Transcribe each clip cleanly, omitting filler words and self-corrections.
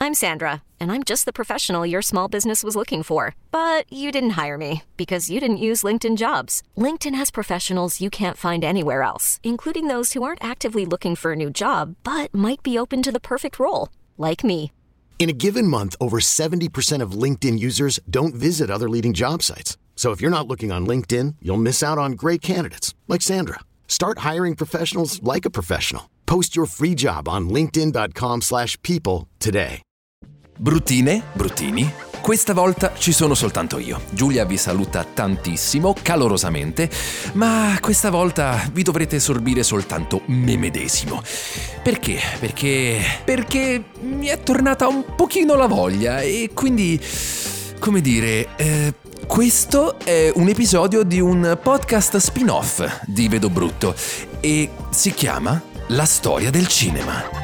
I'm Sandra, and I'm just the professional your small business was looking for. But you didn't hire me because you didn't use LinkedIn Jobs. LinkedIn has professionals you can't find anywhere else, including those who aren't actively looking for a new job, but might be open to the perfect role, like me. In a given month, over 70% of LinkedIn users don't visit other leading job sites. So if you're not looking on LinkedIn, you'll miss out on great candidates like Sandra. Start hiring professionals like a professional. Post your free job on linkedin.com/people today. Bruttine, bruttini, questa volta ci sono soltanto io. Giulia vi saluta tantissimo, calorosamente, ma questa volta vi dovrete sorbire soltanto me medesimo. Perché? Perché mi è tornata un pochino la voglia e quindi, come dire, questo è un episodio di un podcast spin-off di Vedo Brutto e si chiama La storia del cinema.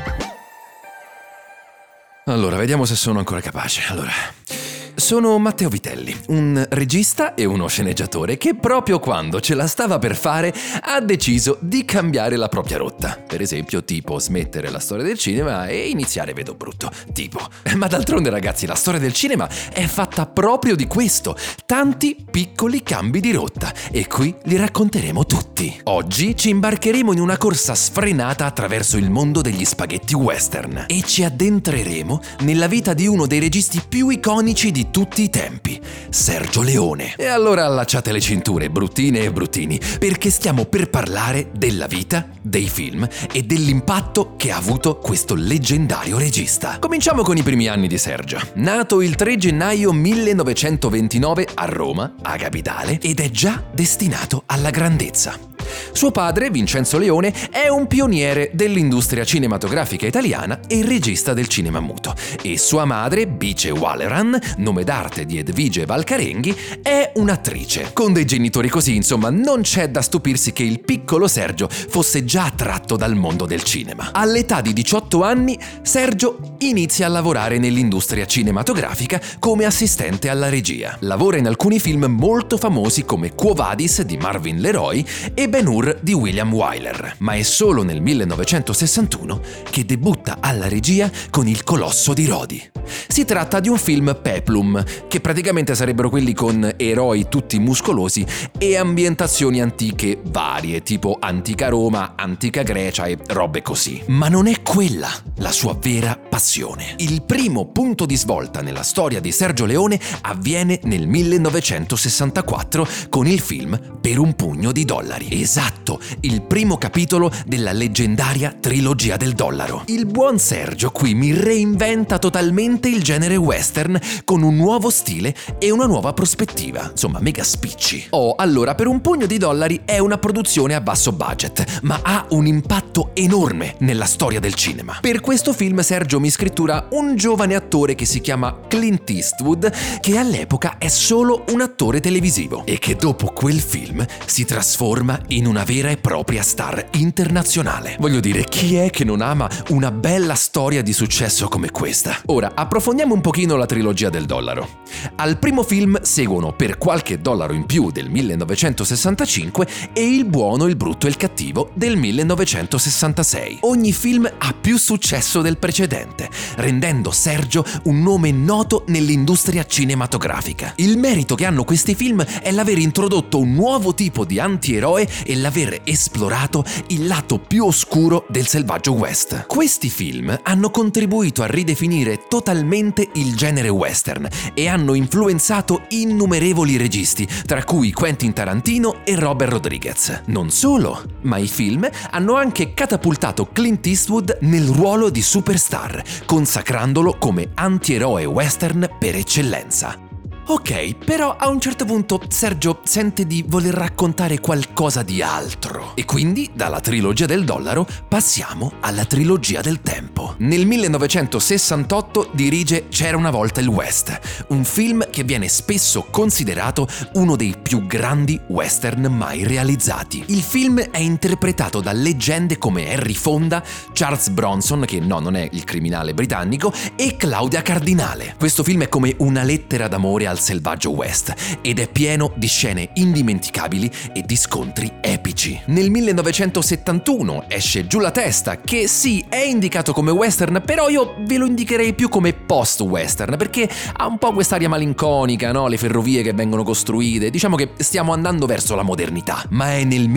Allora, vediamo se sono ancora capace. Sono Matteo Vitelli, un regista e uno sceneggiatore che proprio quando ce la stava per fare ha deciso di cambiare la propria rotta. Per esempio, tipo smettere la storia del cinema e iniziare Vedo Brutto. Ma d'altronde, ragazzi, la storia del cinema è fatta proprio di questo. Tanti piccoli cambi di rotta e qui li racconteremo tutti. Oggi ci imbarcheremo in una corsa sfrenata attraverso il mondo degli spaghetti western e ci addentreremo nella vita di uno dei registi più iconici di tutti i tempi, Sergio Leone. E allora allacciate le cinture, bruttine e bruttini, perché stiamo per parlare della vita, dei film e dell'impatto che ha avuto questo leggendario regista. Cominciamo con i primi anni di Sergio. Nato il 3 gennaio 1929 a Roma, a capitale, ed è già destinato alla grandezza. Suo padre, Vincenzo Leone, è un pioniere dell'industria cinematografica italiana e il regista del cinema muto. E sua madre, Bice Walleran, nome d'arte di Edvige Valcarenghi, è un'attrice. Con dei genitori così, insomma, non c'è da stupirsi che il piccolo Sergio fosse già attratto dal mondo del cinema. All'età di 18 anni, Sergio inizia a lavorare nell'industria cinematografica come assistente alla regia. Lavora in alcuni film molto famosi come Quo Vadis di Marvin Leroy e Ben-Hur di William Wyler, ma è solo nel 1961 che debutta alla regia con Il Colosso di Rodi. Si tratta di un film peplum, che praticamente sarebbero quelli con eroi tutti muscolosi e ambientazioni antiche varie, tipo antica Roma, antica Grecia e robe così. Ma non è quella la sua vera passione. Il primo punto di svolta nella storia di Sergio Leone avviene nel 1964 con il film Per un pugno di dollari. Esatto, il primo capitolo della leggendaria trilogia del dollaro. Il buon Sergio qui mi reinventa totalmente il genere western con un nuovo stile e una nuova prospettiva. Insomma, mega spicci. Allora, Per un pugno di dollari è una produzione a basso budget, ma ha un impatto enorme nella storia del cinema. Per questo film Sergio mi scrittura un giovane attore che si chiama Clint Eastwood, che all'epoca è solo un attore televisivo e che dopo quel film si trasforma in una vera e propria star internazionale. Voglio dire, chi è che non ama una bella storia di successo come questa? Ora, approfondiamo un pochino la trilogia del dollaro. Al primo film seguono Per qualche dollaro in più del 1965 e Il buono, il brutto e il cattivo del 1966. Ogni film ha più successo del precedente, rendendo Sergio un nome noto nell'industria cinematografica. Il merito che hanno questi film è l'aver introdotto un nuovo tipo di antieroe e l'aver esplorato il lato più oscuro del selvaggio West. Questi film hanno contribuito a ridefinire totalmente il genere western e hanno influenzato innumerevoli registi, tra cui Quentin Tarantino e Robert Rodriguez. Non solo, ma i film hanno anche catapultato Clint Eastwood nel ruolo di superstar, consacrandolo come antieroe western per eccellenza. Ok, però a un certo punto Sergio sente di voler raccontare qualcosa di altro. E quindi dalla trilogia del dollaro passiamo alla trilogia del tempo. Nel 1968 dirige C'era una volta il West, un film che viene spesso considerato uno dei più grandi western mai realizzati. Il film è interpretato da leggende come Henry Fonda, Charles Bronson, che non è il criminale britannico, e Claudia Cardinale. Questo film è come una lettera d'amore al selvaggio West ed è pieno di scene indimenticabili e di scontri epici. Nel 1971 esce Giù la testa, che sì, è indicato come western, però io ve lo indicherei più come post-western, perché ha un po' quest'aria malinconica, no? Le ferrovie che vengono costruite, diciamo che stiamo andando verso la modernità. Ma è nel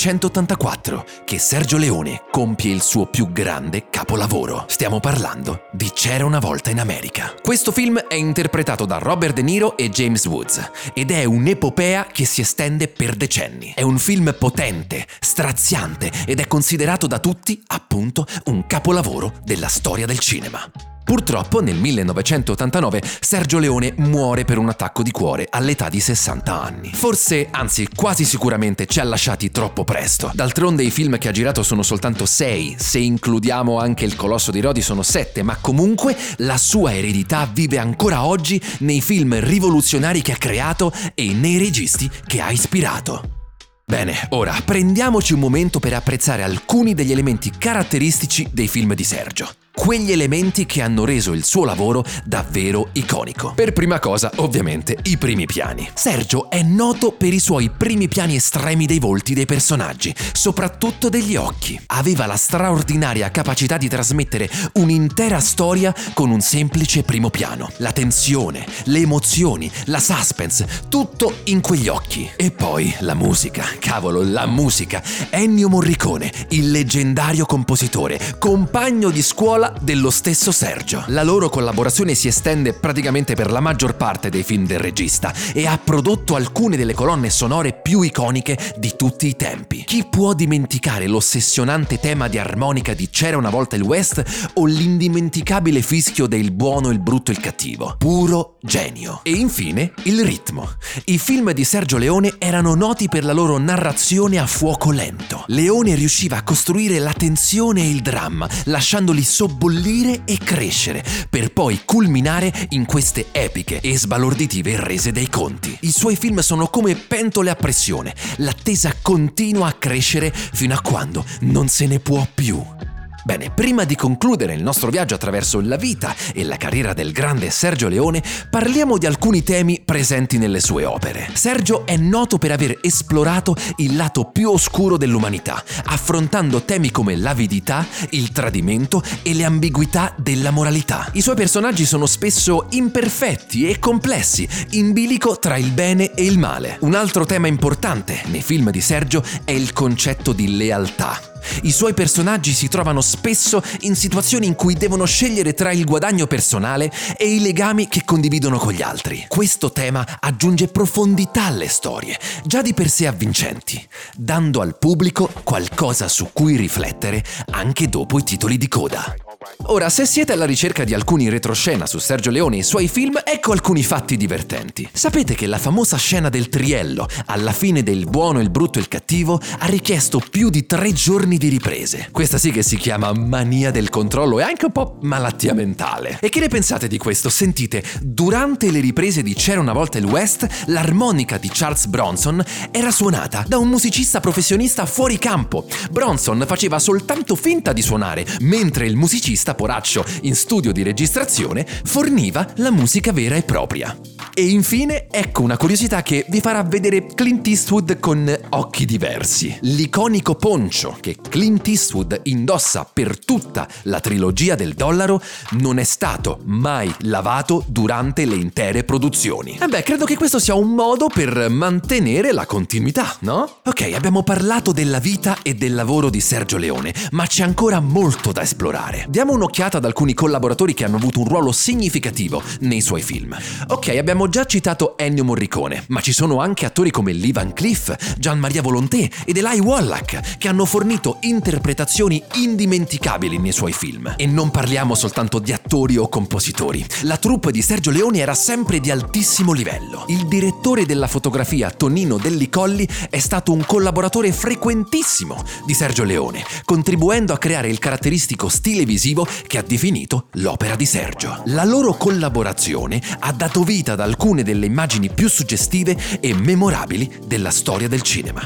1984 che Sergio Leone compie il suo più grande capolavoro. Stiamo parlando di C'era una volta in America. Questo film è interpretato da Robert De Niro e James Woods ed è un'epopea che si estende per decenni. È un film potente, straziante ed è considerato da tutti, appunto, un capolavoro della storia del cinema. Purtroppo nel 1989 Sergio Leone muore per un attacco di cuore all'età di 60 anni. Forse, anzi quasi sicuramente ci ha lasciati troppo presto. D'altronde i film che ha girato sono soltanto 6, se includiamo anche Il Colosso di Rodi sono 7, ma comunque la sua eredità vive ancora oggi nei film rivoluzionari che ha creato e nei registi che ha ispirato. Bene, ora prendiamoci un momento per apprezzare alcuni degli elementi caratteristici dei film di Sergio. Quegli elementi che hanno reso il suo lavoro davvero iconico. Per prima cosa, ovviamente, i primi piani. Sergio è noto per i suoi primi piani estremi dei volti dei personaggi, soprattutto degli occhi. Aveva la straordinaria capacità di trasmettere un'intera storia con un semplice primo piano. La tensione, le emozioni, la suspense, tutto in quegli occhi. E poi la musica, cavolo, la musica. Ennio Morricone, il leggendario compositore, compagno di scuola dello stesso Sergio. La loro collaborazione si estende praticamente per la maggior parte dei film del regista e ha prodotto alcune delle colonne sonore più iconiche di tutti i tempi. Chi può dimenticare l'ossessionante tema di armonica di C'era una volta il West o l'indimenticabile fischio de Il buono, il brutto e il cattivo? Puro genio. E infine il ritmo. I film di Sergio Leone erano noti per la loro narrazione a fuoco lento. Leone riusciva a costruire la tensione e il dramma, lasciandoli sobbollire e crescere, per poi culminare in queste epiche e sbalorditive rese dei conti. I suoi film sono come pentole a pressione, l'attesa continua a crescere fino a quando non se ne può più. Bene, prima di concludere il nostro viaggio attraverso la vita e la carriera del grande Sergio Leone, parliamo di alcuni temi presenti nelle sue opere. Sergio è noto per aver esplorato il lato più oscuro dell'umanità, affrontando temi come l'avidità, il tradimento e le ambiguità della moralità. I suoi personaggi sono spesso imperfetti e complessi, in bilico tra il bene e il male. Un altro tema importante nei film di Sergio è il concetto di lealtà. I suoi personaggi si trovano spesso in situazioni in cui devono scegliere tra il guadagno personale e i legami che condividono con gli altri. Questo tema aggiunge profondità alle storie, già di per sé avvincenti, dando al pubblico qualcosa su cui riflettere anche dopo i titoli di coda. Ora, se siete alla ricerca di alcuni retroscena su Sergio Leone e i suoi film, ecco alcuni fatti divertenti. Sapete che la famosa scena del triello, alla fine del buono, il brutto e il cattivo, ha richiesto più di 3 giorni di riprese. Questa sì che si chiama mania del controllo e anche un po' malattia mentale. E che ne pensate di questo? Sentite, durante le riprese di C'era una volta il West, l'armonica di Charles Bronson era suonata da un musicista professionista fuori campo. Bronson faceva soltanto finta di suonare, mentre il musicista poraccio in studio di registrazione forniva la musica vera e propria. E infine, ecco una curiosità che vi farà vedere Clint Eastwood con occhi diversi. L'iconico poncio che Clint Eastwood indossa per tutta la trilogia del dollaro non è stato mai lavato durante le intere produzioni. Credo che questo sia un modo per mantenere la continuità, no? Ok, abbiamo parlato della vita e del lavoro di Sergio Leone, ma c'è ancora molto da esplorare. Diamo un'occhiata ad alcuni collaboratori che hanno avuto un ruolo significativo nei suoi film. Ok, abbiamo già citato Ennio Morricone, ma ci sono anche attori come Lee Van Cleef, Gian Maria Volonté ed Eli Wallach che hanno fornito interpretazioni indimenticabili nei suoi film. E non parliamo soltanto di attori o compositori. La troupe di Sergio Leone era sempre di altissimo livello. Il direttore della fotografia Tonino Delli Colli è stato un collaboratore frequentissimo di Sergio Leone, contribuendo a creare il caratteristico stile visivo che ha definito l'opera di Sergio. La loro collaborazione ha dato vita ad alcune delle immagini più suggestive e memorabili della storia del cinema.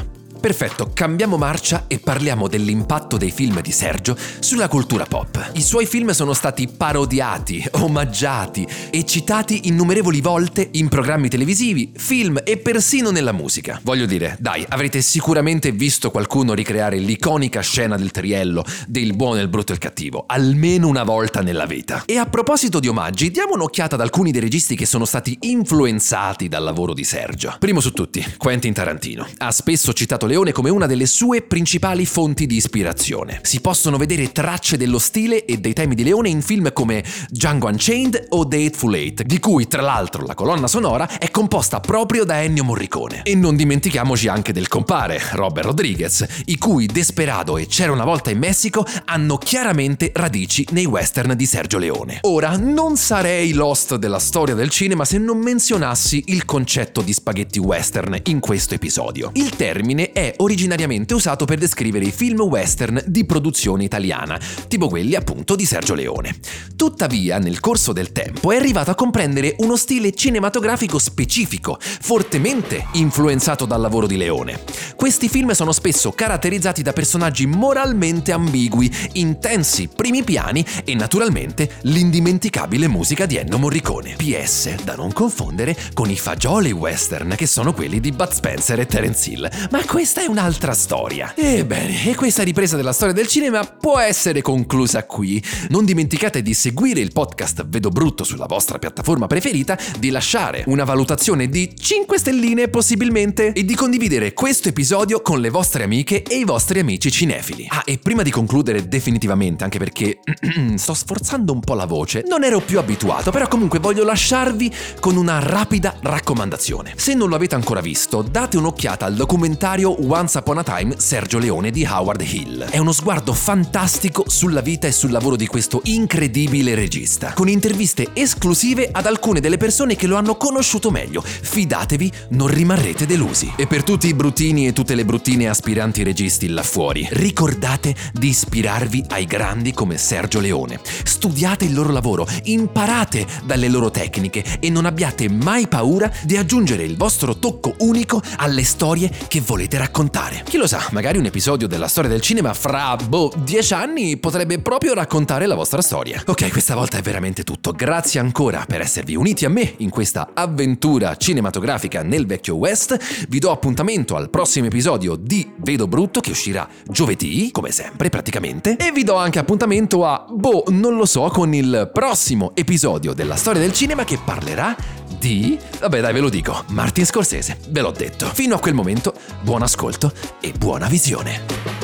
Perfetto, cambiamo marcia e parliamo dell'impatto dei film di Sergio sulla cultura pop. I suoi film sono stati parodiati, omaggiati e citati innumerevoli volte in programmi televisivi, film e persino nella musica. Voglio dire, dai, avrete sicuramente visto qualcuno ricreare l'iconica scena del triello del buono, il brutto e il cattivo, almeno una volta nella vita. E a proposito di omaggi, diamo un'occhiata ad alcuni dei registi che sono stati influenzati dal lavoro di Sergio. Primo su tutti, Quentin Tarantino. Ha spesso citato Leone come una delle sue principali fonti di ispirazione. Si possono vedere tracce dello stile e dei temi di Leone in film come Django Unchained o The Hateful Eight, di cui tra l'altro la colonna sonora è composta proprio da Ennio Morricone. E non dimentichiamoci anche del compare, Robert Rodriguez, i cui Desperado e C'era una volta in Messico hanno chiaramente radici nei western di Sergio Leone. Ora, non sarei lost della storia del cinema se non menzionassi il concetto di spaghetti western in questo episodio. Il termine è originariamente usato per descrivere i film western di produzione italiana, tipo quelli appunto di Sergio Leone. Tuttavia, nel corso del tempo è arrivato a comprendere uno stile cinematografico specifico, fortemente influenzato dal lavoro di Leone. Questi film sono spesso caratterizzati da personaggi moralmente ambigui, intensi primi piani e naturalmente l'indimenticabile musica di Ennio Morricone. PS, da non confondere con i fagioli western che sono quelli di Bud Spencer e Terence Hill, ma questa è un'altra storia. Ebbene, e questa ripresa della storia del cinema può essere conclusa qui. Non dimenticate di seguire il podcast Vedo Brutto sulla vostra piattaforma preferita, di lasciare una valutazione di 5 stelline possibilmente e di condividere questo episodio con le vostre amiche e i vostri amici cinefili. Ah, e prima di concludere definitivamente, anche perché sto sforzando un po' la voce, non ero più abituato, però comunque voglio lasciarvi con una rapida raccomandazione. Se non lo avete ancora visto, date un'occhiata al documentario Once Upon a Time Sergio Leone di Howard Hill. È uno sguardo fantastico sulla vita e sul lavoro di questo incredibile regista, con interviste esclusive ad alcune delle persone che lo hanno conosciuto meglio. Fidatevi, non rimarrete delusi. E per tutti i bruttini e tutte le bruttine aspiranti registi là fuori, ricordate di ispirarvi ai grandi come Sergio Leone. Studiate il loro lavoro, imparate dalle loro tecniche e non abbiate mai paura di aggiungere il vostro tocco unico alle storie che volete raccontare. Chi lo sa, magari un episodio della storia del cinema fra 10 anni potrebbe proprio raccontare la vostra storia. Ok, questa volta è veramente tutto. Grazie ancora per esservi uniti a me in questa avventura cinematografica nel vecchio West. Vi do appuntamento al prossimo episodio di Vedo Brutto, che uscirà giovedì, come sempre praticamente, e vi do anche appuntamento a non lo so, con il prossimo episodio della storia del cinema che parlerà di... vabbè dai, ve lo dico, Martin Scorsese, ve l'ho detto. Fino a quel momento, buon ascolto e buona visione.